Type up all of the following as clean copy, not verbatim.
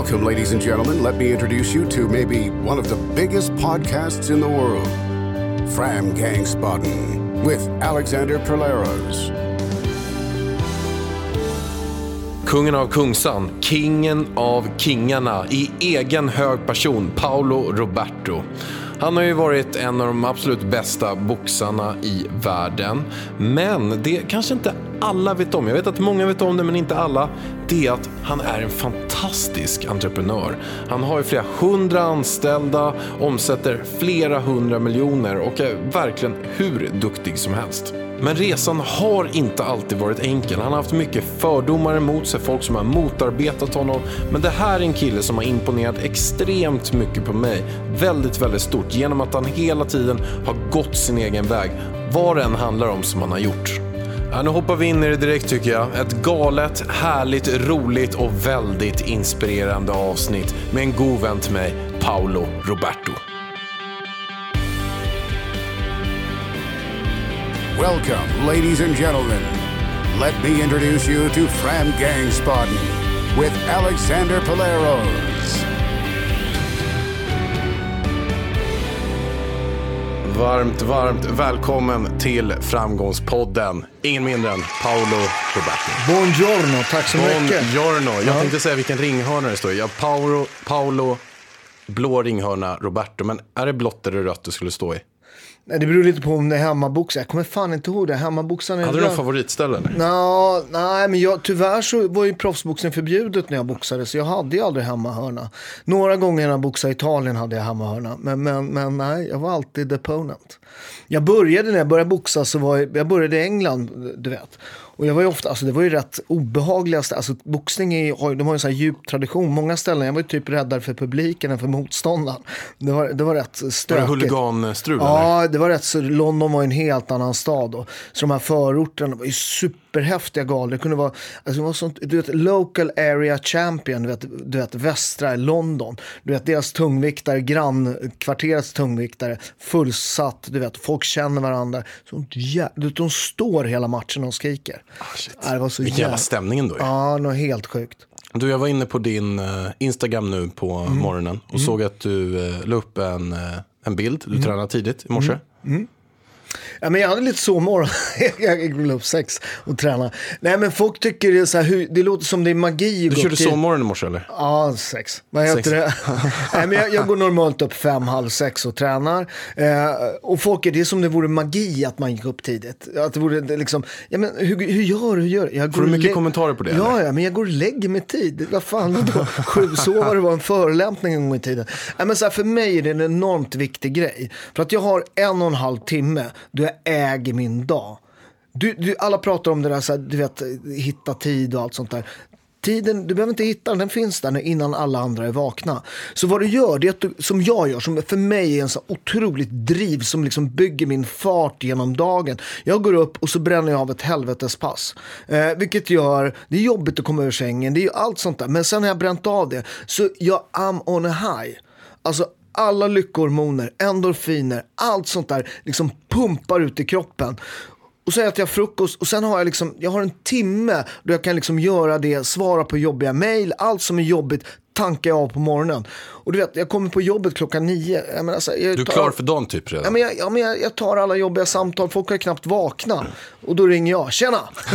Welcome, ladies and gentlemen. Let me introduce you to maybe one of the biggest podcasts in the world, Fram Gangsbaden, with Alexander Perleros. Kungen av Kungsan, kingen av kingarna i egen hög person, Paulo Roberto. Han har ju varit en av de absolut bästa boxarna i världen. Men det kanske inte alla vet om. Jag vet att många vet om det, men inte alla. Det är att han är en fantastisk entreprenör. Han har ju flera 100 anställda, omsätter flera 100 miljoner och är verkligen hur duktig som helst. Men resan har inte alltid varit enkel. Han har haft mycket fördomar emot sig, folk som har motarbetat honom. Men det här är en kille som har imponerat extremt mycket på mig. Väldigt, väldigt stort. Genom att han hela tiden har gått sin egen väg. Vad det än handlar om som han har gjort. Ja, nu hoppar vi in i det direkt tycker jag. Ett galet, härligt, roligt och väldigt inspirerande avsnitt med en god vän till mig, Paulo Roberto. Welcome, ladies and gentlemen. Let me introduce you to Fram Gangsbaden with Alexander Perleros. Varmt välkommen till Framgångspodden. Ingen mindre än Paulo Roberto. Buongiorno, tack så mycket. Buongiorno. Jag tänkte säga vilken ringhörna det står. Ja, Paulo, blå ringhörna, Roberto. Men är det blått eller rött du skulle stå i? Nej, det beror lite på om det är hemmaboxare. Jag kommer fan inte ihåg det. Hemmaboxaren är hade du någon favoritställe? Nej, men tyvärr så var ju proffsboxning förbjudet när jag boxade. Så jag hade ju aldrig hemmahörna. Några gånger när jag boxade i Italien hade jag hemmahörna. Men nej, jag var alltid deponent. Jag började när jag började boxa jag började i England, du vet. Och jag var ju ofta, alltså det var ju rätt obehagligaste, alltså boxning de har ju en sån här djup tradition. Många ställen, jag var ju typ räddare för publiken än för motståndaren. Det var rätt stökigt. Var det huliganstrul? Ja, eller? Det var rätt så, London var en helt annan stad då. Så de här förorterna var ju superhäftiga galor. Det kunde vara, alltså det var sånt, du vet, local area champion, du vet västra London. Du vet, deras tungviktare, grannkvarterets tungviktare, fullsatt, du vet, folk känner varandra. De står hela matchen och skriker. Det var så vilken jävla stämningen då. Ja, något helt sjukt. Du, jag var inne på din Instagram nu på morgonen och såg att du la upp en bild. Du tränade tidigt i morse. Ja, men jag hade lite sovmorgon. Jag gick upp 6 och tränade. Nej, men folk tycker det är så här, det låter som det är magi. Du körde sovmorgon i morse eller? Ja, 6. Vad heter det? Nej, men jag går normalt upp 5, halv 6 och tränar. Och folk det är som det vore magi att man gick upp tidigt. Att det vore liksom, ja men hur gör jag får du mycket kommentarer på det? Ja, men jag går och lägger mig tid. Vad fan då? 7 sovare var en förolämpning en gång i tiden. Ja, men så här, för mig är det en enormt viktig grej. För att jag har 1,5 timme då jag äger min dag. Alla pratar om det där, så här, du vet, hitta tid och allt sånt där. Tiden, du behöver inte hitta den finns där innan alla andra är vakna. Så vad du gör, det är att som jag gör, som för mig är en så otroligt driv som liksom bygger min fart genom dagen. Jag går upp och så bränner jag av ett helvetespass. Vilket gör, det är jobbigt att komma ur sängen, det är ju allt sånt där. Men sen har jag bränt av det, så jag am on a high. Alltså alla lyckohormoner, endorfiner, allt sånt där liksom pumpar ut i kroppen. Och så äter jag frukost och sen har jag har en timme då jag kan liksom göra det, svara på jobbiga mejl, allt som är jobbigt tankar jag av på morgonen. Och du vet, jag kommer på jobbet 9:00. Jag menar, alltså, du är klar för dagen typ redan? Jag tar alla jobbiga samtal, folk har knappt vakna. Och då ringer jag, tjena!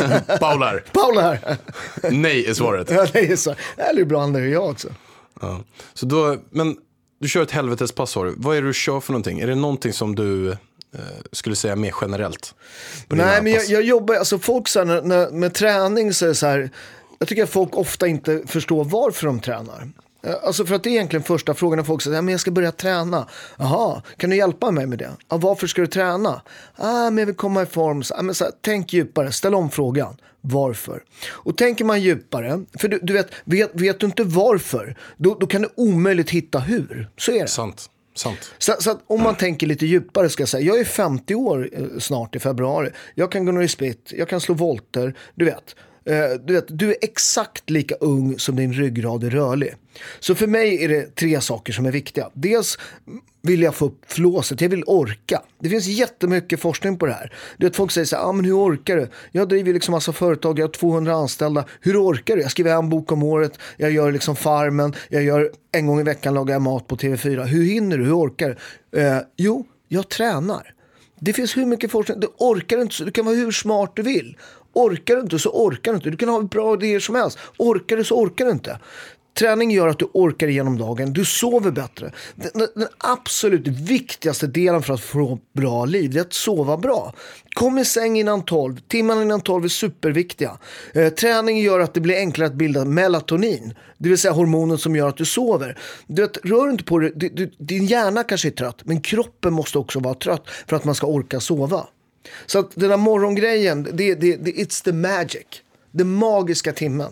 Paula här! Nej är svaret. Ja, nej är så. Det är bra, det är jag också. Ja. Så då, men du kör ett helvetespass. Vad är det du kör för någonting? Är det någonting som du skulle säga mer generellt? Nej, men jag jobbar, alltså folk så här, med träning så är det så här, jag tycker att folk ofta inte förstår varför de tränar. Alltså för att det är egentligen första frågan när folk säger, men jag ska börja träna. Jaha, kan du hjälpa mig med det? Ja, varför ska du träna? Men jag vill komma i form. Men så här, tänk djupare, ställ om frågan. Varför? Och tänker man djupare, för du vet du inte varför, då kan du omöjligt hitta hur. Så är det. Sant. Så att om man tänker lite djupare ska jag säga, jag är 50 år snart i februari. Jag kan gå ner i split, jag kan slå volter, du vet. Du är exakt lika ung som din ryggrad är rörlig. Så för mig är det 3 saker som är viktiga. Dels vill jag få upp flåset, jag vill orka. Det finns jättemycket forskning på det här. Folk säger så här, men hur orkar du? Jag driver liksom massa företag, jag har 200 anställda. Hur orkar du? Jag skriver en bok om året, jag gör liksom Farmen, jag gör en gång i veckan lagar jag mat på TV4. Hur hinner du? Hur orkar du? Jo, jag tränar. Det finns hur mycket forskning, du orkar inte så, du kan vara hur smart du vill. Orkar du inte så orkar du inte. Du kan ha bra idéer som helst. Orkar du så orkar du inte. Träning gör att du orkar igenom dagen. Du sover bättre. Den absolut viktigaste delen för att få bra liv är att sova bra. Kom i säng innan 12. Timmarna innan 12 är superviktiga. Träning gör att det blir enklare att bilda melatonin. Det vill säga hormonen som gör att du sover. Rör inte på det. Din hjärna kanske är trött. Men kroppen måste också vara trött för att man ska orka sova. Så att den här morgongrejen, it's the magic. Den magiska timmen.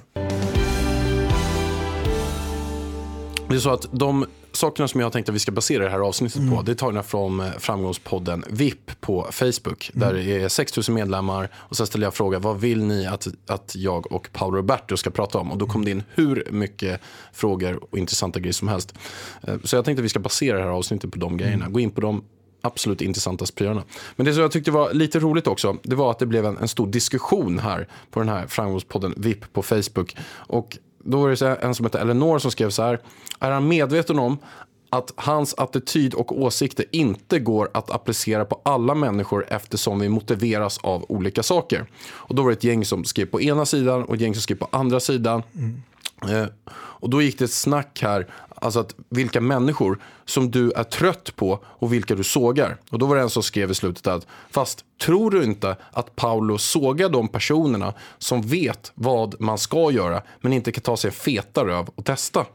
Det är så att de sakerna som jag har tänkt att vi ska basera det här avsnittet på, det är tagna från framgångspodden VIP på Facebook. Där det är 6 000 medlemmar och så ställer jag frågan, vad vill ni att jag och Paolo Roberto ska prata om? Och då kom det in hur mycket frågor och intressanta grejer som helst. Så jag tänkte att vi ska basera det här avsnittet på de grejerna. Gå in på de absolut intressanta prylarna. Men det som jag tyckte var lite roligt också, det var att det blev en stor diskussion här på den här framgångspodden VIP på Facebook. Och då var det så här, en som heter Eleanor som skrev så här: är han medveten om att hans attityd och åsikter inte går att applicera på alla människor eftersom vi motiveras av olika saker? Och då var det ett gäng som skrev på ena sidan och ett gäng som skrev på andra sidan. Och då gick det ett snack här, alltså att vilka människor som du är trött på och vilka du sågar. Och då var det en som skrev i slutet att, fast tror du inte att Paolo sågar de personerna som vet vad man ska göra men inte kan ta sig en feta röv och testa?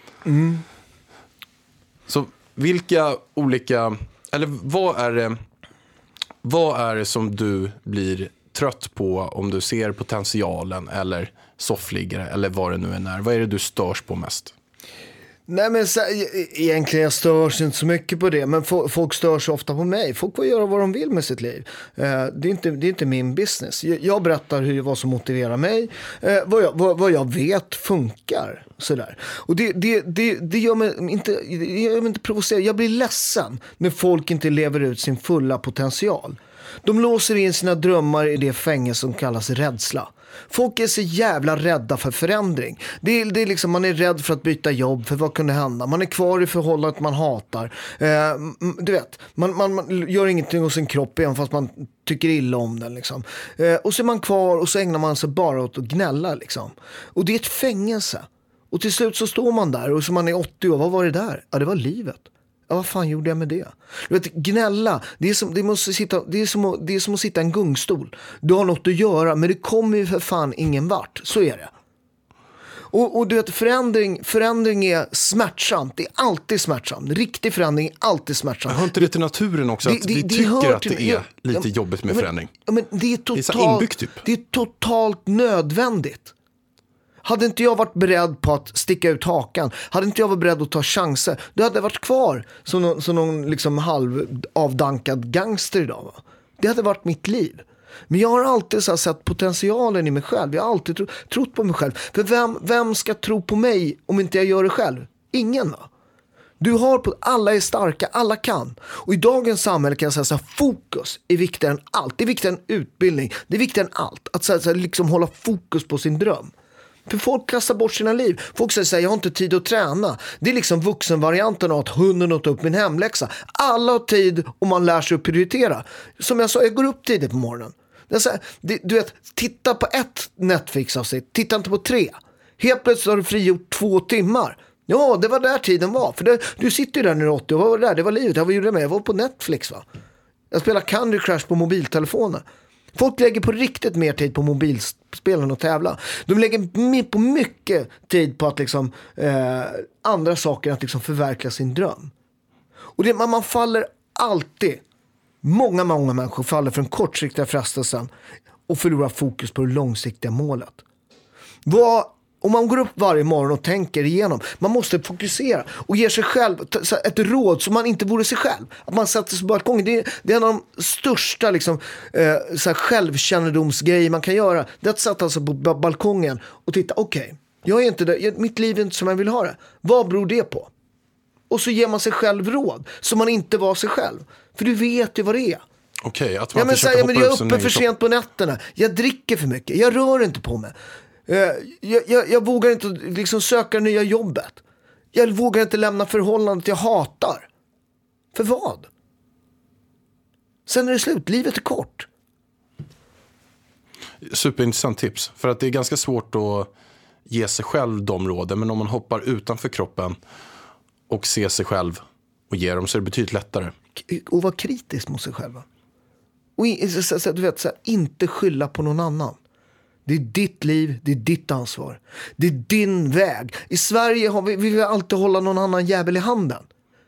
Så vilka olika, eller vad är det som du blir trött på om du ser potentialen eller soffliggare eller vad det nu än är? Vad är det du störs på mest? Nej, men egentligen jag störs inte så mycket på det, men folk störs ofta på mig. Folk får göra vad de vill med sitt liv. Det är inte min business. Jag berättar vad som motiverar mig, vad jag vet funkar. Sådär. Och det gör mig inte provocerad. Jag blir ledsen när folk inte lever ut sin fulla potential. De låser in sina drömmar i det fängelse som kallas rädsla. Folk är så jävla rädda för förändring. Det är liksom, man är rädd för att byta jobb, för vad kunde hända? Man är kvar i förhållandet man hatar. Du vet, man gör ingenting hos sin kropp igen fast man tycker illa om den liksom. Och så är man kvar och så ägnar man sig bara åt att gnälla liksom. Och det är ett fängelse. Och till slut så står man där och så man är 80 år. Vad var det där? Ja, det var livet. Ja, vad fan gjorde jag med det? Du vet, gnälla, det är som att sitta i en gungstol. Du har något att göra, men det kommer ju för fan ingen vart. Så är det. Och du vet, förändring är smärtsamt. Det är alltid smärtsamt. Riktig förändring är alltid smärtsamt. Har inte det till naturen också? Att vi tycker att det är lite jobbigt med förändring. Men det är det är inbyggt typ. Det är totalt nödvändigt. Hade inte jag varit beredd på att sticka ut hakan, hade inte jag varit beredd att ta chanser, då hade jag varit kvar som någon liksom halvavdankad gangster idag. Va? Det hade varit mitt liv. Men jag har alltid så här sett potentialen i mig själv. Jag har alltid trott på mig själv. För vem ska tro på mig om inte jag gör det själv? Ingen, va? Alla är starka, alla kan. Och i dagens samhälle kan jag säga så här, fokus är viktigare än allt. Det är viktigare än utbildning. Det är viktigare än allt. Att så här, liksom hålla fokus på sin dröm. För folk kastar bort sina liv. Folk säger så här, jag har inte tid att träna. Det är liksom vuxenvarianten av att hunden åt upp min hemläxa. Alla har tid och man lär sig att prioritera. Som jag sa, jag går upp tidigt på morgonen. Det är så här, du vet, titta på ett Netflix-avsnitt. Titta inte på 3. Helt plötsligt har du frigjort 2 timmar. Ja, det var där tiden var. För du sitter ju där när du är 80. Vad var det där? Det var livet. Vad gjorde jag med? Jag var på Netflix, va? Jag spelar Candy Crush på mobiltelefonen. Folk lägger på riktigt mer tid på mobilspelen och tävla. De lägger på mycket tid på att liksom, andra saker, att liksom förverkliga sin dröm. Och man faller alltid, många människor faller för den kortsiktiga frestelsen och förlorar fokus på det långsiktiga målet. Om man går upp varje morgon och tänker igenom, man måste fokusera och ge sig själv ett råd som man inte vore sig själv. Att man sätter sig på balkongen. Det är en av de största liksom, så här självkännedomsgrejer man kan göra. Det är att sätta sig på balkongen och titta, okej, jag är inte där, mitt liv är inte som jag vill ha det. Vad beror det på? Och så ger man sig själv råd så man inte var sig själv. För du vet ju vad det är. Okej, att man jag är uppe för sent på nätterna. Jag dricker för mycket. Jag rör inte på mig. Jag vågar inte liksom söka det nya jobbet. Jag vågar inte lämna förhållandet jag hatar. För vad? Sen är det slut. Livet är kort. Superintressant tips. För att det är ganska svårt att ge sig själv de råden. Men om man hoppar utanför kroppen och ser sig själv och ger dem, så är det betydligt lättare. Och vara kritisk mot sig själv. Och du vet, så här, inte skylla på någon annan. Det är ditt liv, det är ditt ansvar. Det är din väg. I Sverige har vi vill alltid hålla någon annan jävel i handen.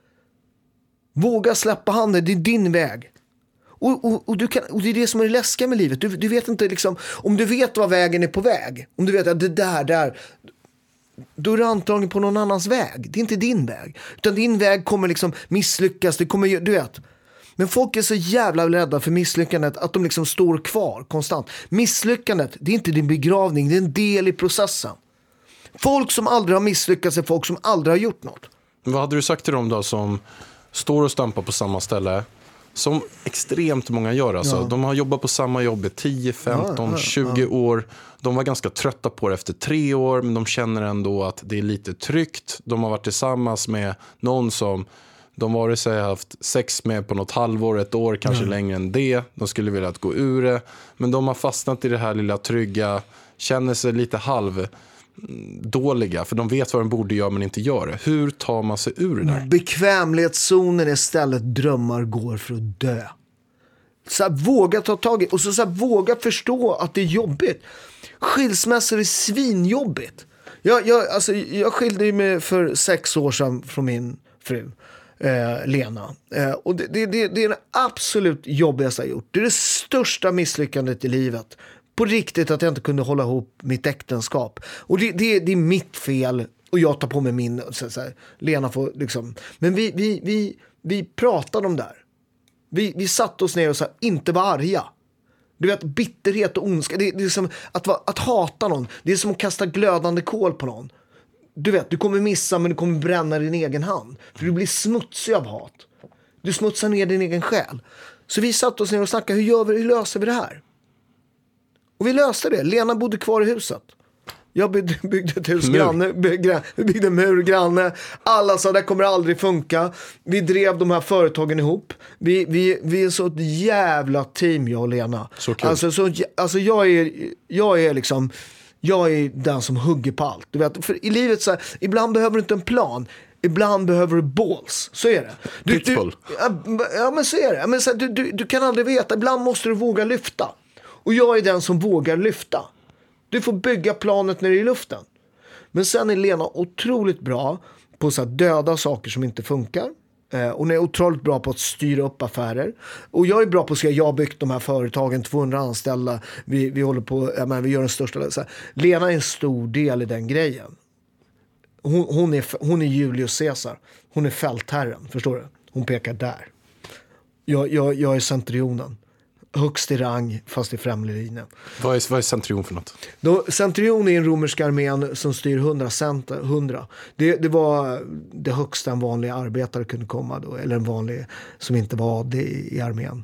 Våga släppa handen, det är din väg. Och det är det som är det läskiga med livet. Du vet inte liksom, om du vet vad vägen är på väg. Om du vet att det där, då är du antagligen på någon annans väg. Det är inte din väg. Utan din väg kommer liksom misslyckas. Det kommer, du vet. Men folk är så jävla rädda för misslyckandet att de liksom står kvar konstant. Misslyckandet, det är inte din begravning, det är en del i processen. Folk som aldrig har misslyckats är folk som aldrig har gjort något. Vad hade du sagt till dem då som står och stampar på samma ställe? Som extremt många gör alltså. Ja. De har jobbat på samma jobb i 10, 15, 20 år. De var ganska trötta på det efter 3 år, men de känner ändå att det är lite tryggt. De har varit tillsammans med någon som de vare sig haft sex med på något halvår, 1 år, kanske längre än det. De skulle vilja att gå ur det. Men de har fastnat i det här lilla trygga, känner sig lite halvdåliga. För de vet vad de borde göra men inte gör det. Hur tar man sig ur det där? Bekvämlighetszonen är stället drömmar går för att dö. Så här, våga ta tag i. Och så här, våga förstå att det är jobbigt. Skilsmässor är svinjobbigt. Jag skilde mig för 6 år sedan från min fru. Lena. Och det är det absolut jobbigaste jag gjort. Det är det största misslyckandet i livet. På riktigt att jag inte kunde hålla ihop mitt äktenskap. Och det är mitt fel. Och jag tar på mig min. Så här, Lena får liksom. Men vi pratade om det här. Vi satt oss ner och sa inte vara arga. Du vet, bitterhet och ondska. Det är som att hata någon. Det är som att kasta glödande kol på någon. Du vet, du kommer missa men du kommer bränna din egen hand. För du blir smutsig av hat. Du smutsar ner din egen själ. Så vi satt oss ner och snackade, hur löser vi det här? Och vi löste det. Lena bodde kvar i huset. Jag byggde ett hus granne. Vi byggde en mur granne. Alla sa, det kommer aldrig funka. Vi drev de här företagen ihop. Vi är så ett jävla team, jag och Lena. Så kul. Alltså jag är liksom... Jag är den som hugger på allt. Du vet, för i livet så här, ibland behöver du inte en plan. Ibland behöver du balls. Så är det. Ja, men så är det. Men så här, du kan aldrig veta. Ibland måste du våga lyfta. Och jag är den som vågar lyfta. Du får bygga planet när det är i luften. Men sen är Lena otroligt bra på så här döda saker som inte funkar. Hon är otroligt bra på att styra upp affärer. Och jag är bra på att säga, jag har byggt de här företagen, 200 anställda. Vi håller på, vi gör den största. Så här. Lena är en stor del i den grejen. Hon är Julius Caesar. Hon är fältherren, förstår du? Hon pekar där. Jag är centurionen. Högst i rang, fast i främre linjen. Vad är centurion för något? Centurion är en romersk armén som styr 100. Det var det högsta en vanlig arbetare kunde komma då. Eller en vanlig som inte var det i armén.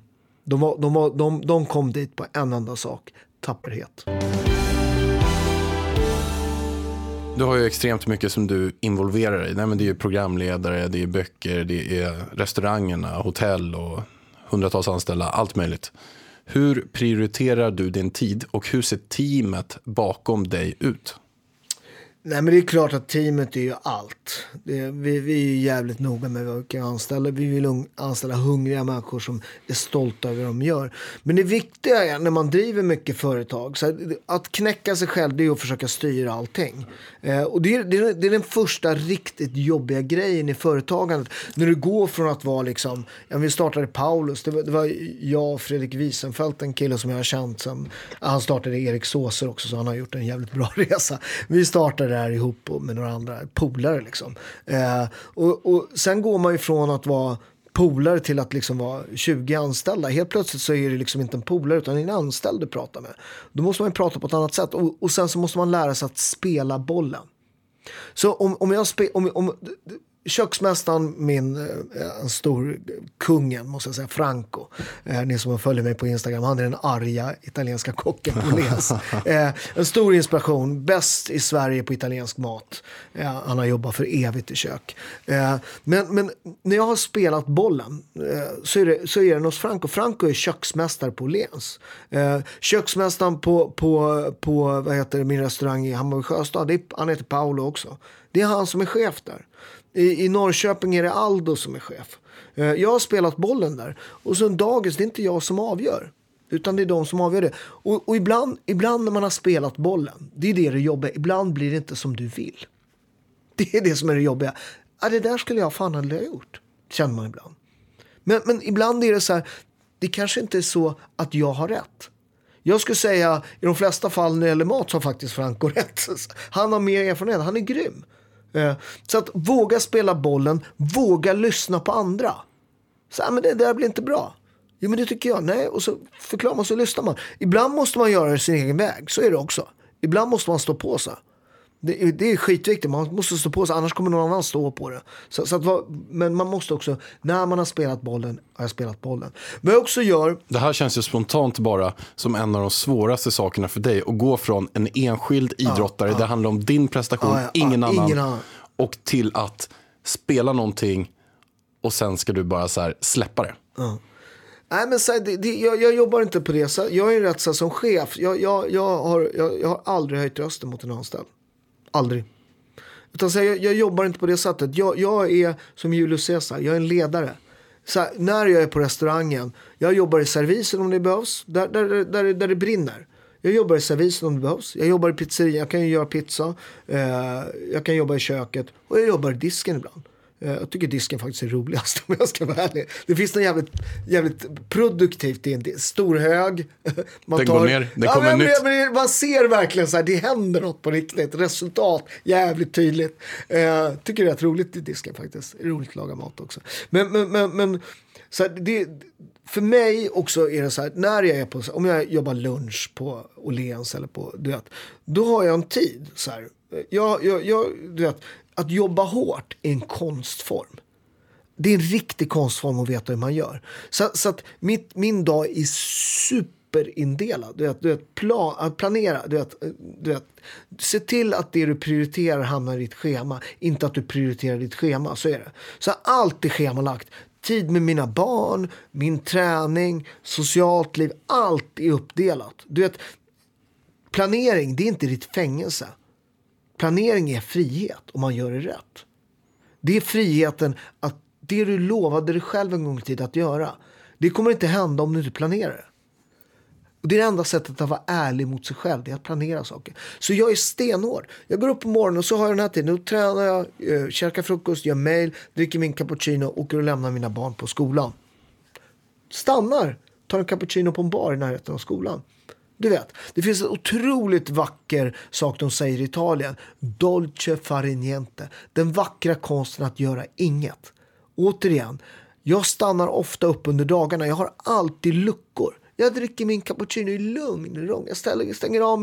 De kom dit på en enda sak. Tapperhet. Du har ju extremt mycket som du involverar i. Nej, men det är ju programledare, det är böcker, det är restaurangerna, hotell och hundratals anställda, allt möjligt. Hur prioriterar du din tid och hur ser teamet bakom dig ut? Nej, men det är klart att teamet är ju allt. Vi är ju jävligt noga med vad vi kan anställa. Vi vill anställa hungriga människor som är stolta över vad de gör. Men det viktiga är när man driver mycket företag, så att knäcka sig själv, det är att försöka styra allting. Och det är den första riktigt jobbiga grejen i företagandet. När du går från att vara liksom, vi startade Paulus, det var jag och Fredrik Wiesenfeldt, en kille som jag har känt sen, han startade Erik Såser också, så han har gjort en jävligt bra resa. Vi startade där ihop med några andra polare liksom. Och sen går man ifrån att vara polare till att liksom vara 20 anställda. Helt plötsligt så är det liksom inte en polare utan en anställd du pratar med. Då måste man prata på ett annat sätt. Och sen så måste man lära sig att spela bollen. Så om köksmästaren, en stor kungen måste jag säga, Franco, ni som följer mig på Instagram, han är den arga italienska kocken på Lens. En stor inspiration, bäst i Sverige på italiensk mat. Han har jobbat för evigt i kök. Men när jag har spelat bollen så är det hos Franco. Franco är köksmästare på Lens. Köksmästaren på vad heter det, min restaurang i Hammarby Sjöstad, han heter Paolo också. Det är han som är chef där. I Norrköping är det Aldo som är chef. Jag har spelat bollen där. Och så en dagis, det är inte jag som avgör. Utan det är de som avgör det. Och ibland när man har spelat bollen, det är det jobbiga. Ibland blir det inte som du vill. Det är det som är det jobbiga. Det där skulle jag fan aldrig ha gjort. Känner man ibland. Men ibland är det så här, det kanske inte är så att jag har rätt. Jag skulle säga, i de flesta fall när det gäller mat så har faktiskt Franco rätt. Han har mer erfarenhet, han är grym. Så att våga spela bollen, våga lyssna på andra. Så men det där blir inte bra. Jo, men det tycker jag. Nej, och så förklarar man, så lyssnar man. Ibland måste man göra det sin egen väg, så är det också. Ibland måste man stå på sig. Det är skitviktigt, man måste stå på sig, annars kommer någon annan stå på det. Men man måste också, när man har spelat bollen, har jag spelat bollen. Vad jag också gör... Det här känns ju spontant bara som en av de svåraste sakerna för dig, att gå från en enskild idrottare, det handlar om din prestation, ingen annan, och till att spela någonting och sen ska du bara så här släppa det. Nej, men så här, jag jobbar inte på det. Så jag är rätt så här, som chef. Jag har aldrig höjt rösten mot en anställd. Aldrig. Utan så här, jag jobbar inte på det sättet. Jag är som Julius Caesar. Jag är en ledare. Så här, när jag är på restaurangen, jag jobbar i servisen om det behövs. Där det brinner. Jag jobbar i servisen om det behövs. Jag jobbar i pizzeria. Jag kan ju göra pizza. Jag kan jobba i köket. Och jag jobbar i disken ibland. Jag tycker disken faktiskt är roligast om jag ska vara ärlig. Det finns något jävligt produktivt i en stor hög. Man går ner, det kommer nytt. Man ser verkligen så här, det händer något på riktigt. Resultat, jävligt tydligt. Tycker det är rätt roligt i disken faktiskt. Det är roligt att laga mat också. Men så här, det, för mig också är det så här, när jag är på, om jag jobbar lunch på Åhléns eller på, du vet, då har jag en tid så här. Du vet, att jobba hårt är en konstform. Det är en riktig konstform att veta hur man gör. Så att min dag är superindelad. Du vet, att planera. Du vet, se till att det du prioriterar hamnar i ditt schema. Inte att du prioriterar ditt schema, så är det. Så allt är schemalagt. Tid med mina barn, min träning, socialt liv. Allt är uppdelat. Du vet, planering, det är inte ditt fängelse. Planering är frihet om man gör det rätt. Det är friheten att det du lovade dig själv en gång i tid att göra, det kommer inte hända om du inte planerar det. Och det är det enda sättet att vara ärlig mot sig själv, det är att planera saker. Så jag är stenhård. Jag går upp på morgonen och så har jag den här tiden. Då tränar jag, käkar frukost, gör mail, dricker min cappuccino och åker och lämnar mina barn på skolan. Stannar, tar en cappuccino på en bar i närheten av skolan. Du vet, det finns en otroligt vacker sak de säger i Italien. Dolce fare niente. Den vackra konsten att göra inget. Återigen, jag stannar ofta upp under dagarna. Jag har alltid luckor. Jag dricker min cappuccino i lugn. Jag stänger av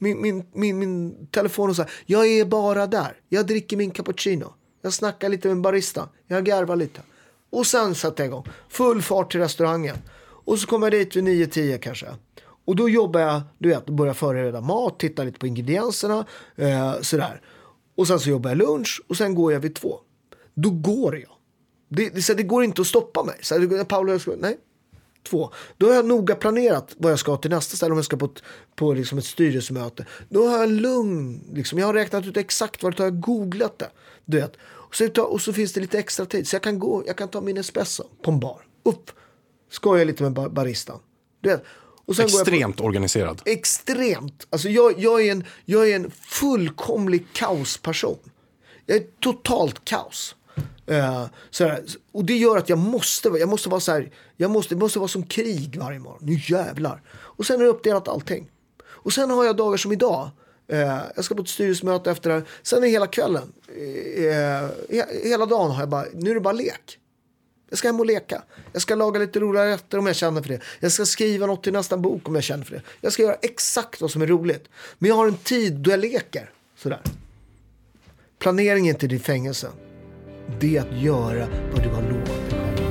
min telefon och så här. Jag är bara där. Jag dricker min cappuccino. Jag snackar lite med en barista. Jag garvar lite. Och sen sätter jag igång. Full fart till restaurangen. Och så kommer jag dit vid 9-10 kanske. Och då jobbar jag, du vet, börjar förbereda mat, titta lite på ingredienserna, sådär. Och sen så jobbar jag lunch och sen går jag vid 2. Då går jag. Det går inte att stoppa mig. Så Paolo, nej. 2. Då har jag noga planerat vad jag ska till nästa ställe, om jag ska på liksom ett styrelsemöte. Då har jag en lugn, liksom, jag har räknat ut exakt vad det tar, jag har googlat det. Du vet. Och så finns det lite extra tid. Så jag kan ta min espresso på en bar. Upp, skoja lite med baristan. Du vet. Och sen extremt organiserad. Extremt. Alltså jag är en fullkomlig kaosperson. Jag är totalt kaos. Och det gör att jag måste vara så här, det måste vara som krig varje morgon. Nu jävlar. Och sen är det uppdelat allting. Och sen har jag dagar som idag. Jag ska på ett styrelsemöte efter det här. Sen är hela kvällen. Hela dagen har jag bara, nu är det bara lek. Jag ska hem och leka. Jag ska laga lite roliga rätter om jag känner för det. Jag ska skriva något till nästa bok om jag känner för det. Jag ska göra exakt vad som är roligt. Men jag har en tid då jag leker. Sådär. Planering är inte din fängelse. Det är att göra vad du har lovat.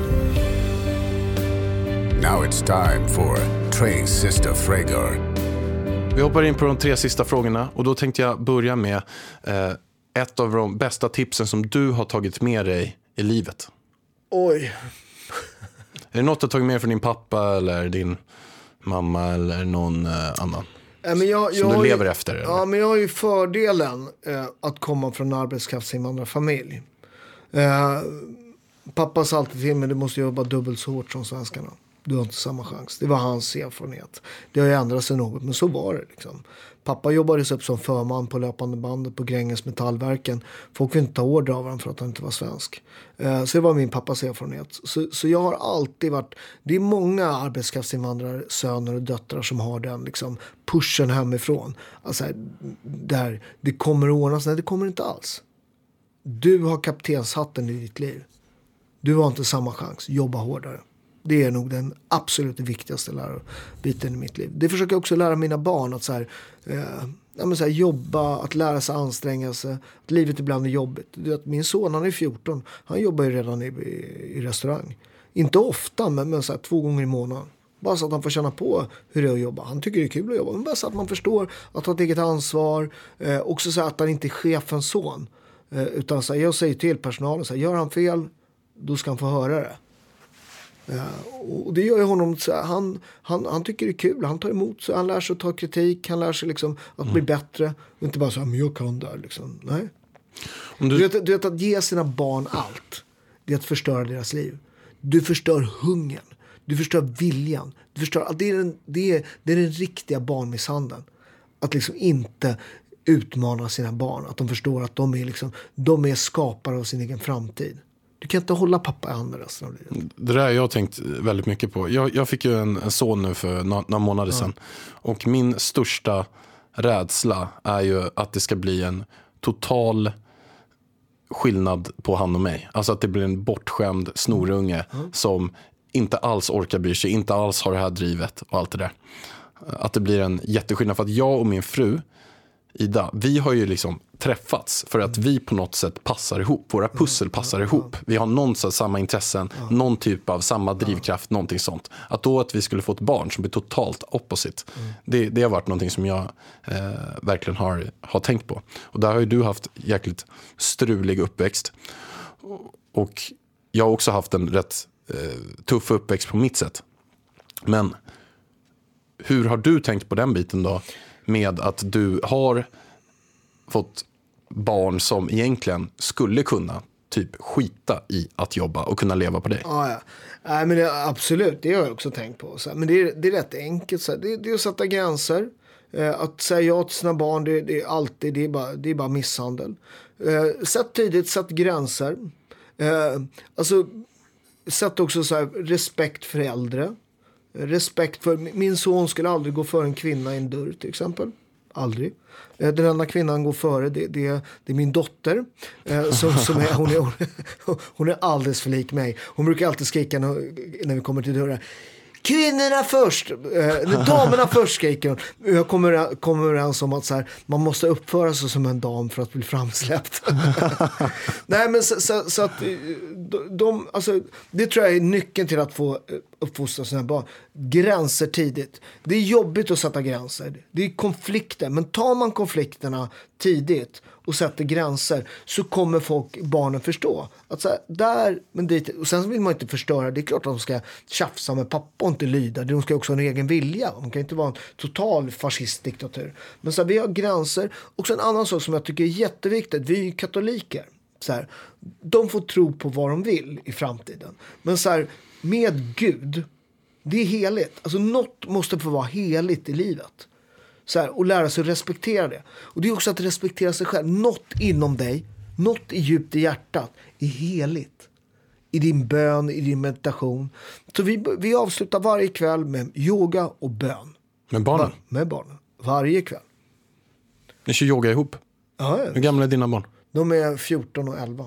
Now it's time for Trey's Sister Frager. Vi hoppar in på de 3 sista frågorna. Och då tänkte jag börja med ett av de bästa tipsen som du har tagit med dig i livet. Oj. Är det något du har tagit med från din pappa eller din mamma eller någon annan? Men som du lever efter? Eller? Ja, men jag har ju fördelen att komma från en arbetskraftsinvandrarfamilj. Pappa sa alltid till mig, du måste jobba dubbelt så hårt som svenskarna. Du har inte samma chans. Det var hans erfarenhet. Det har ju ändrat sig något, men så var det liksom. Pappa jobbades upp som förman på löpande bandet på Gränges Metallverken. Folk vill inte ta order av honom för att han inte var svensk. Så det var min pappas erfarenhet. Så jag har alltid varit... Det är många arbetskraftsinvandrare, söner och döttrar som har den liksom, pushen hemifrån. Alltså, där det kommer att ordnas. Nej, det kommer inte alls. Du har kaptenshatten i ditt liv. Du har inte samma chans. Jobba hårdare. Det är nog den absolut viktigaste lärarbiten i mitt liv. Det försöker jag också lära mina barn att så här, jobba, att lära sig anstränga sig. Att livet ibland är jobbigt. Min son, han är 14. Han jobbar ju redan i restaurang. Inte ofta, men så här, 2 gånger i månaden. Bara så att han får känna på hur det är att jobba. Han tycker det är kul att jobba. Men bara så att man förstår att ha ett eget ansvar. Också så att han inte är chefens son. Utan så här, jag säger till personalen, så här, gör han fel, då ska han få höra det. Och det gör ju honom så här, han tycker det är kul, han tar emot, så han lär sig att ta kritik, han lär sig liksom att bli bättre, och inte bara så här, men jag kan där liksom. Nej. Du vet att ge sina barn allt, det är att förstöra deras liv. Du förstör hungern, du förstör viljan, du förstör, det är den riktiga barnmisshandeln, att liksom inte utmana sina barn, att de förstår att de är skapare av sin egen framtid. Du kan inte hålla pappa i handen resten av livet. Det där har jag tänkt väldigt mycket på. Jag fick ju en son nu för några månader sedan. Och min största rädsla är ju att det ska bli en total skillnad på han och mig. Alltså att det blir en bortskämd snorunge som inte alls orkar bry sig, inte alls har det här drivet och allt det där. Att det blir en jätteskillnad, för att jag och min fru Ida, vi har ju liksom träffats för att vi på något sätt passar ihop. Våra pussel passar ihop. Vi har någonstans samma intressen, någon typ av samma drivkraft, någonting sånt. Att vi skulle få ett barn som blir totalt opposite, det har varit någonting som jag verkligen har tänkt på. Och där har ju du haft jäkligt strulig uppväxt. Och jag har också haft en rätt tuff uppväxt på mitt sätt. Men hur har du tänkt på den biten då? Med att du har fått barn som egentligen skulle kunna typ skita i att jobba och kunna leva på dig. Ja. Nej, men absolut, det har jag också tänkt på. Så här. Men det är rätt enkelt. Så här. Det är att sätta gränser. Att säga ja till sina barn, det är alltid, det är bara misshandel. Sätt tidigt, sätt gränser. Alltså, sätt också så här, respekt för äldre. Respekt för, min son skulle aldrig gå före en kvinna i en dörr till exempel. Aldrig. Den enda kvinnan går före, det är min dotter. Hon är alldeles för lik mig. Hon brukar alltid skrika när vi kommer till dörren. Kvinnorna först! Damerna först, skriker hon. Jag kommer överens om att så här, man måste uppföra sig som en dam för att bli framsläppt. Nej, men så att alltså, det tror jag är nyckeln till att få uppfostra sina barn. Gränser tidigt. Det är jobbigt att sätta gränser. Det är konflikter. Men tar man konflikterna tidigt och sätter gränser så kommer barnen förstå. Att så här, där, men dit. Och sen vill man inte förstöra. Det är klart att de ska tjafsa med pappa och inte lyda. De ska också ha en egen vilja. De kan inte vara en total fascistdiktatur. Men så här, vi har gränser. Och en annan sak som jag tycker är jätteviktigt. Vi är ju katoliker. Så här, de får tro på vad de vill i framtiden. Men så här, med Gud, det är heligt. Alltså något måste få vara heligt i livet. Så här, och lära sig att respektera det. Och det är också att respektera sig själv. Något inom dig, något djupt i hjärtat är heligt. I din bön, i din meditation. Så vi avslutar varje kväll med yoga och bön. Med barnen? Med barnen. Varje kväll. Ni kör yoga ihop? Ja. Hur gamla är dina barn? De är 14 och 11.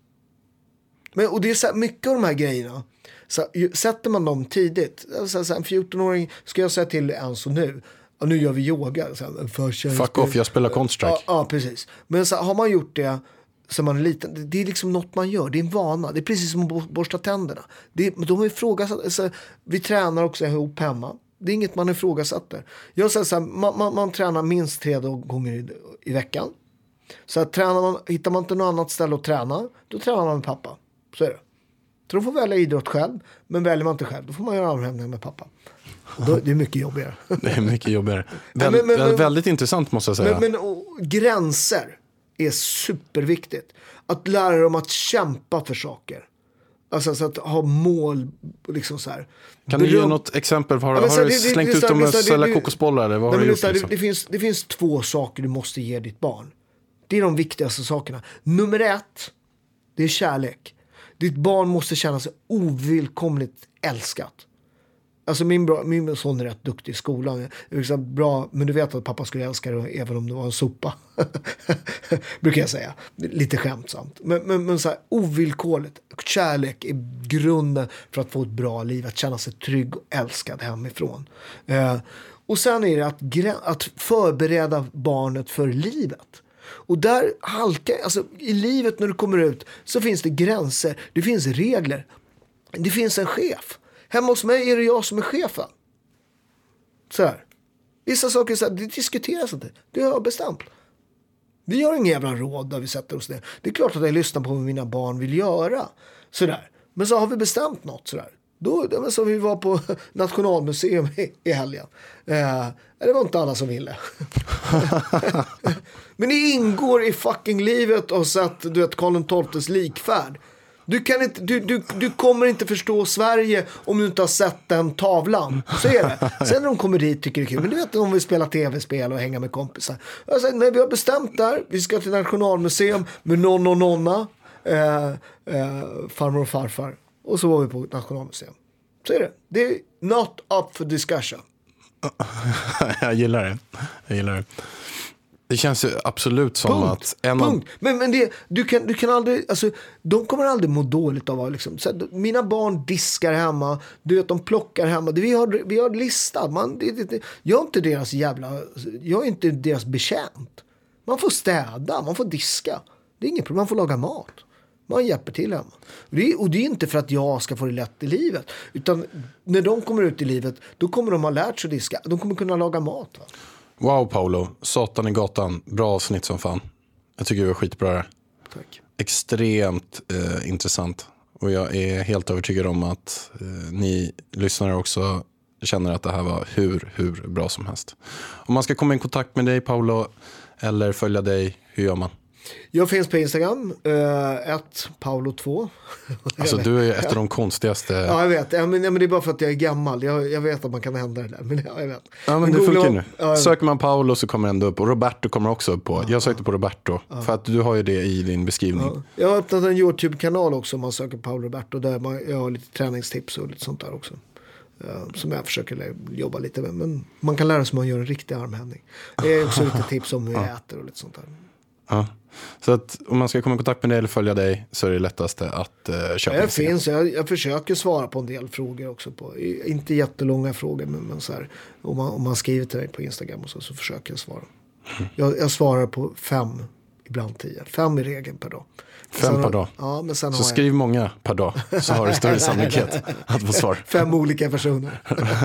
Och det är så här, mycket av de här grejerna. Så sätter man dem tidigt. Så här, en 14-åring ska jag säga till en så nu. Och nu gör vi yoga. Så här, fuck off, jag spelar Counter-Strike. Ja, precis. Men så här, har man gjort det så man är liten. Det är liksom något man gör. Det är en vana. Det är precis som att borsta tänderna. De är ifrågasatt. Så vi tränar också ihop hemma. Det är inget man ifrågasätter. Jag säger så här, man tränar minst 3 gånger i veckan. Så att hittar man inte något annat ställe att träna, då tränar man med pappa. Så är det. Så de får välja idrott själv, men väljer man inte själv, då får man göra avhämningar med pappa. Det är mycket jobbigare. Det är mycket jobbigare. Väldigt intressant måste jag säga. Men gränser är superviktigt. Att lära dem att kämpa för saker. Alltså så att ha mål liksom så här. Kan du ge något exempel? Har du slängt ut dem och sälja kokosbollar? Eller vad har du gjort, liksom? Det finns 2 saker du måste ge ditt barn. Det är de viktigaste sakerna. Nummer 1, det är kärlek. Ditt barn måste känna sig ovillkomligt älskat. Alltså min son är rätt duktig i skolan. Det är liksom bra, men du vet att pappa skulle älska dig även om det var en sopa. Brukar jag säga. Lite skämtsamt. Men så här, ovillkorligt. Kärlek är grunden för att få ett bra liv. Att känna sig trygg och älskad hemifrån. Och sen är det att förbereda barnet för livet. Och där alltså i livet när du kommer ut så finns det gränser, det finns regler, det finns en chef. Hemma hos mig är det jag som är chefen. Så här. Vissa saker så här, det diskuteras inte. Det har jag bestämt. Vi har ingen jävla råd där vi sätter oss ner. Det är klart att jag lyssnar på vad mina barn vill göra. Så där. Men så har vi bestämt något så där. Då så vi var på Nationalmuseum i helgen. Det var inte alla som ville. Men det ingår i fucking livet och sett, du vet, Karl XII:s likfärd. Du kommer inte förstå Sverige om du inte har sett den tavlan. Så är det. Sen när de kommer dit tycker det är kul. Men du vet om vi spelar tv-spel och hänga med kompisar. Alltså, när vi har bestämt där, vi ska till Nationalmuseum med någon och nonna, farmor och farfar. Och så var vi på Nationalmuseum. Så är det. Det är not up for discussion. Jag gillar det. Det känns ju absolut som att... Men det, du kan aldrig... Alltså, de kommer aldrig må dåligt av att... Liksom, så här, mina barn diskar hemma. Du vet, de plockar hemma. Vi har listat. Jag är inte deras betjänt. Man får städa. Man får diska. Det är inget problem. Man får laga mat. Man hjälper till hemma. Och det är inte för att jag ska få det lätt i livet. Utan när de kommer ut i livet, då kommer de ha lärt sig diska. De kommer kunna laga mat. Va? Wow, Paolo. Satan i gatan. Bra avsnitt som fan. Jag tycker det var skitbra. Tack. Extremt intressant. Och jag är helt övertygad om att ni lyssnare också känner att det här var hur bra som helst. Om man ska komma i kontakt med dig, Paolo, eller följa dig, hur gör man? Jag finns på Instagram, Paolo2. Alltså du är ju ett av de konstigaste. Ja, jag vet. Men det är bara för att jag är gammal. Jag vet att man kan ändra det där. Men jag vet. Ja, men det funkar nu. Söker man Paolo så kommer ändå upp. Och Roberto kommer också upp på. Jag sökte på Roberto. För att du har ju det i din beskrivning. Ja. Jag har öppnat en YouTube-kanal också om man söker Paolo Roberto. Där jag har lite träningstips och lite sånt där också. Som jag försöker jobba lite med. Men man kan lära sig hur man gör en riktig armhävning. Det är också lite tips om hur jag äter och lite sånt där. Ja. Så att om man ska komma i kontakt med dig eller följa dig så är det lättaste att köpa. Det finns, jag försöker svara på en del frågor också. Inte jättelånga frågor, men så här, om man skriver till dig på Instagram och så försöker jag svara. Jag svarar på 5 ibland 10. 5 är regeln per dag. 5 per dag. Ja, men sen så skriv många per dag, så har du större sannolikhet att få svar. 5 olika personer.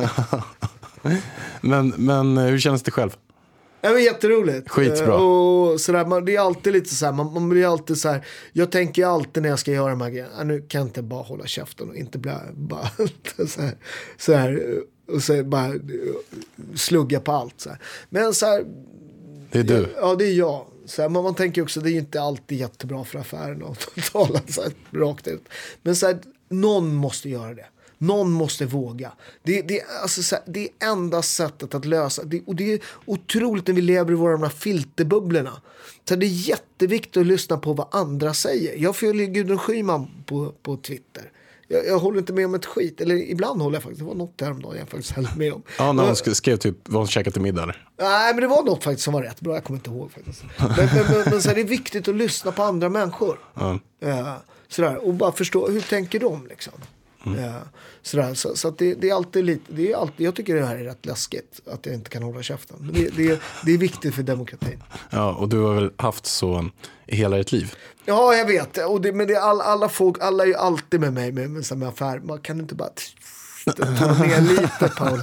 men hur känns det själv? Ja, men jätteroligt. Skitbra. Och sådär, det är alltid lite så här, man blir alltid så här, jag tänker alltid när jag ska göra de här grejerna, nu kan jag inte bara hålla käften och inte bli bara så här och så bara slugga på allt så här. Men så här, det är du. Ja, det är jag. Så här, man tänker också, det är inte alltid jättebra för affären att tala så här rakt ut. Men så här, någon måste göra det. Någon måste våga. Det är enda sättet att lösa. Och det är otroligt när vi lever i våra filterbubblorna. Så det är jätteviktigt att lyssna på vad andra säger. Jag följer Gudrun Schyman på Twitter. Jag håller inte med om ett skit. Eller ibland håller jag faktiskt. Det var något häromdagen jag faktiskt höll med om. Ja, när hon skrev typ vad hon käkat till middag. Nej, men det var något faktiskt som var rätt bra. Jag kommer inte ihåg faktiskt. Men så är det viktigt att lyssna på andra människor. Sådär, och bara förstå, hur tänker de liksom? Sådär, så att det är alltid lite, jag tycker det här är rätt läskigt att jag inte kan hålla käften. Men det är viktigt för demokratin. Ja, och du har väl haft så i hela ditt liv? Ja, jag vet. Men det är alla folk, alla är ju alltid med mig med affär. Man kan inte bara ta ner lite, Paul.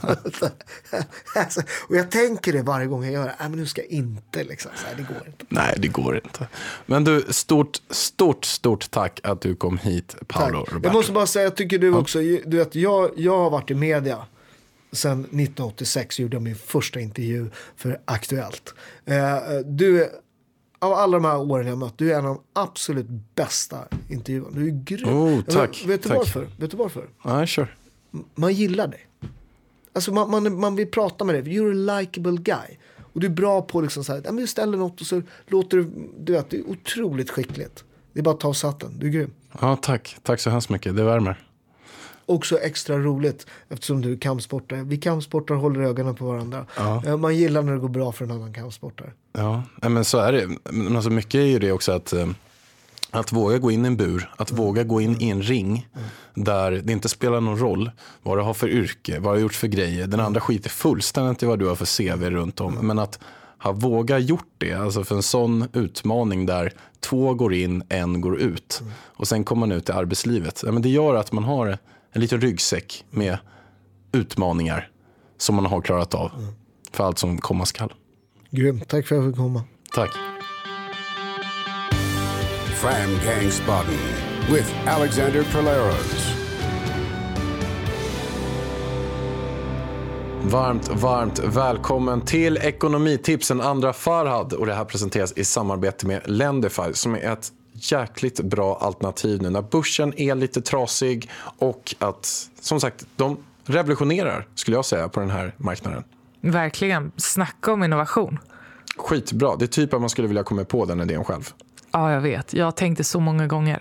Och jag tänker det varje gång jag gör det. Men nu ska jag inte liksom. Så här, det går inte. Nej, det går inte. Men du, stort tack att du kom hit, Paolo Roberto. Jag måste bara säga, jag tycker du också, du vet, jag har varit i media sedan 1986, gjorde jag min första intervju för Aktuellt. Du är, av alla de här åren jag mött, du är en av de absolut bästa intervjuerna. Du är grym. Tack. Vet du varför? Ja, sure. Man gillar dig. Alltså man vill prata med dig. You're a likable guy. Och du är bra på liksom så här, men du ställer något och så låter du vet, det är otroligt skickligt. Det är bara att ta satten. Du är grym. Ja, tack. Tack så hemskt mycket. Det värmer. Också extra roligt eftersom du är kampsportare. Vi kampsportare håller ögonen på varandra. Ja. Man gillar när det går bra för en annan kampsportare. Ja, men så är det. Men alltså mycket är ju det också att våga gå in i en bur, att våga gå in i en ring där det inte spelar någon roll vad du har för yrke, vad du har gjort för grejer. Den andra skiter fullständigt i vad du har för CV runt om. Men att ha våga gjort det, alltså för en sån utmaning där 2 går in, 1 går ut. Och sen kommer man ut i arbetslivet. Ja, men det gör att man har en liten ryggsäck med utmaningar som man har klarat av för allt som komma skall. Grymt, tack för att jag fick komma. Tack. Fram Gangsbotten with Alexander Perleros. Varmt välkommen till Ekonomitipsen, Andra Farhad. Och det här presenteras i samarbete med Lendify som är ett jäkligt bra alternativ nu när börsen är lite trasig och att, som sagt, de revolutionerar, skulle jag säga, på den här marknaden. Verkligen, snacka om innovation. Skitbra, det är typ att man skulle vilja komma på den idén själv. Ja, jag vet. Jag tänkte så många gånger.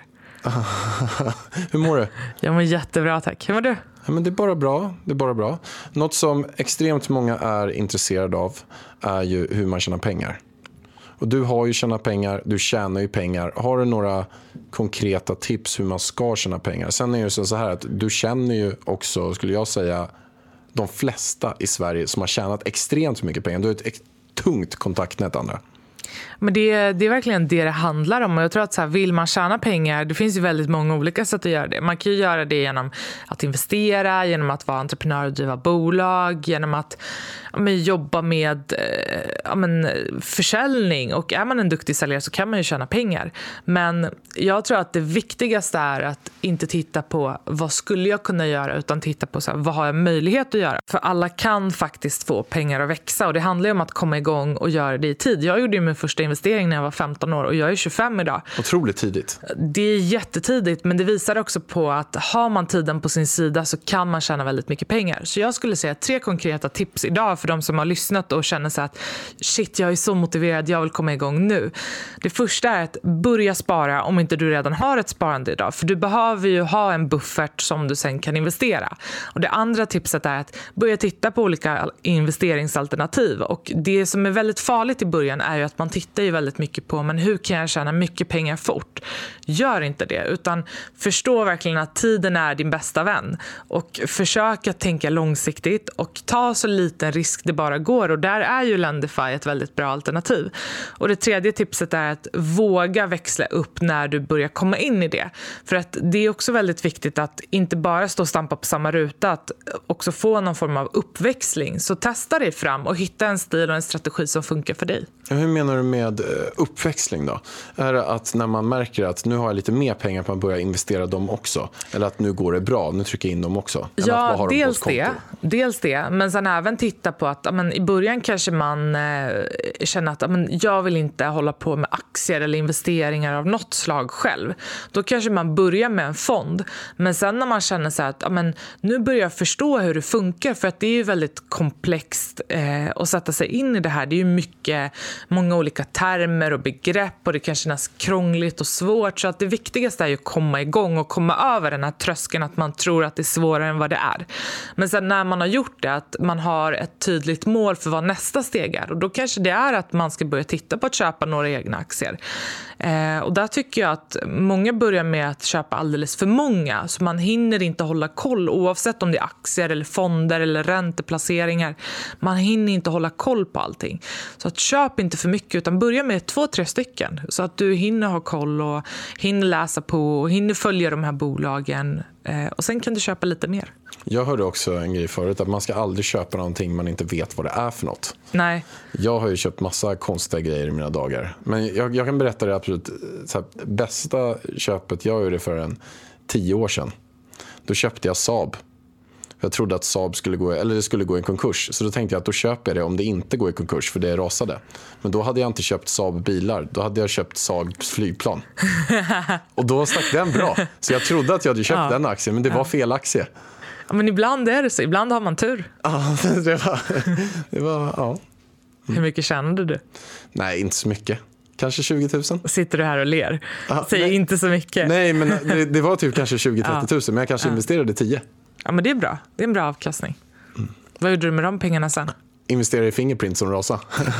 Hur mår du? Jag mår jättebra, tack. Hur mår du? Ja, men det är bara bra. Något som extremt många är intresserade av är ju hur man tjänar pengar. Och du har ju tjänat pengar, du tjänar ju pengar. Har du några konkreta tips hur man ska tjäna pengar? Sen är det ju så här att du känner ju också, skulle jag säga, de flesta i Sverige som har tjänat extremt mycket pengar. Du har ett tungt kontaktnät, andra. Men det är verkligen det handlar om. Och jag tror att så här, vill man tjäna pengar, det finns ju väldigt många olika sätt att göra det. Man kan ju göra det genom att investera, genom att vara entreprenör och driva bolag, genom att jobba med försäljning. Och är man en duktig säljare så kan man ju tjäna pengar. Men jag tror att det viktigaste är att inte titta på vad skulle jag kunna göra, utan titta på så här, vad har jag möjlighet att göra. För alla kan faktiskt få pengar att växa, och det handlar ju om att komma igång och göra det i tid. Jag gjorde ju min första investering när jag var 15 år och jag är 25 idag. Otroligt tidigt. Det är jättetidigt, men det visar också på att har man tiden på sin sida så kan man tjäna väldigt mycket pengar. Så jag skulle säga 3 konkreta tips idag för de som har lyssnat och känner sig att shit, jag är så motiverad, jag vill komma igång nu. Det första är att börja spara om inte du redan har ett sparande idag, för du behöver ju ha en buffert som du sen kan investera. Och det andra tipset är att börja titta på olika investeringsalternativ, och det som är väldigt farligt i början är ju att man tittar ju väldigt mycket på, men hur kan jag tjäna mycket pengar fort? Gör inte det, utan förstå verkligen att tiden är din bästa vän och försök att tänka långsiktigt och ta så liten risk risk det bara går, och där är ju Lendify ett väldigt bra alternativ. Och det tredje tipset är att våga växla upp när du börjar komma in i det. För att det är också väldigt viktigt att inte bara stå och stampa på samma ruta, att också få någon form av uppväxling. Så testa dig fram och hitta en stil och en strategi som funkar för dig. Hur menar du med uppväxling då? Är det att när man märker att nu har jag lite mer pengar, att man börjar investera dem också? Eller att nu går det bra, nu trycker jag in dem också? Eller att bara ha dem dels det. Men sen även titta på att i början kanske man känner att jag vill inte hålla på med aktier eller investeringar av något slag själv. Då kanske man börjar med en fond. Men sen när man känner så att nu börjar jag förstå hur det funkar, för att det är ju väldigt komplext att sätta sig in i det här. Det är ju många olika termer och begrepp, och det kan kännas krångligt och svårt, så att det viktigaste är ju att komma igång och komma över den här tröskeln att man tror att det är svårare än vad det är. Men sen när man har gjort det, att man har ett tydligt mål för vad nästa steg är, och då kanske det är att man ska börja titta på att köpa några egna aktier. Och där tycker jag att många börjar med att köpa alldeles för många, så man hinner inte hålla koll, oavsett om det är aktier eller fonder eller ränteplaceringar. Man hinner inte hålla koll på allting. Så att köp inte för mycket, utan börja med 2-3 stycken, så att du hinner ha koll och hinner läsa på och hinner följa de här bolagen, och sen kan du köpa lite mer. Jag hörde också en grej förut, att man ska aldrig köpa någonting man inte vet vad det är för något. Nej. Jag har ju köpt massa konstiga grejer i mina dagar. Men jag kan berätta det absolut bästa köpet jag gjorde för 10 år sedan. Då köpte jag Saab. Jag trodde att Saab skulle gå i konkurs. Så då tänkte jag att då köper jag det om det inte går i konkurs, för det rasade. Men då hade jag inte köpt Saab bilar. Då hade jag köpt Saab flygplan. Och då stack den bra. Så jag trodde att jag hade köpt den aktien, men det var fel aktie. Ja, men ibland är det så. Ibland har man tur. Ja, det var ja. Hur mycket tjänade du? Nej, inte så mycket. Kanske 20 000. Sitter du här och ler? Säg inte så mycket. Nej, men det var typ kanske 20-30 000. Men jag kanske investerade 10. Ja, men det är bra. Det är en bra avkastning. Vad gjorde du med de pengarna sen? Investerade i Fingerprint som rasa.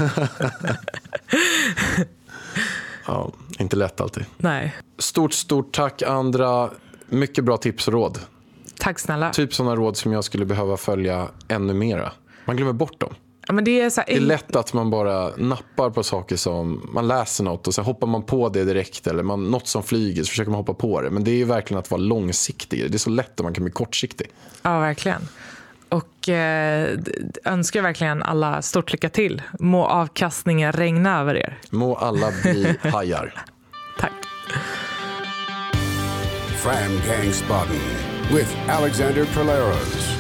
Ja, inte lätt alltid. Nej. Stort tack, Andra. Mycket bra tips och råd. Tack snälla. Typ sådana råd som jag skulle behöva följa ännu mera. Man glömmer bort dem. Ja, men det är lätt att man bara nappar på saker, som man läser något och sen hoppar man på det direkt, eller något som flyger så försöker man hoppa på det. Men det är ju verkligen att vara långsiktig. Det är så lätt att man kan bli kortsiktig. Ja, verkligen. Och önskar verkligen alla stort lycka till. Må avkastningen regna över er. Må alla bli hajar. Tack. Fram Gangsbaden with Alexander Perleros.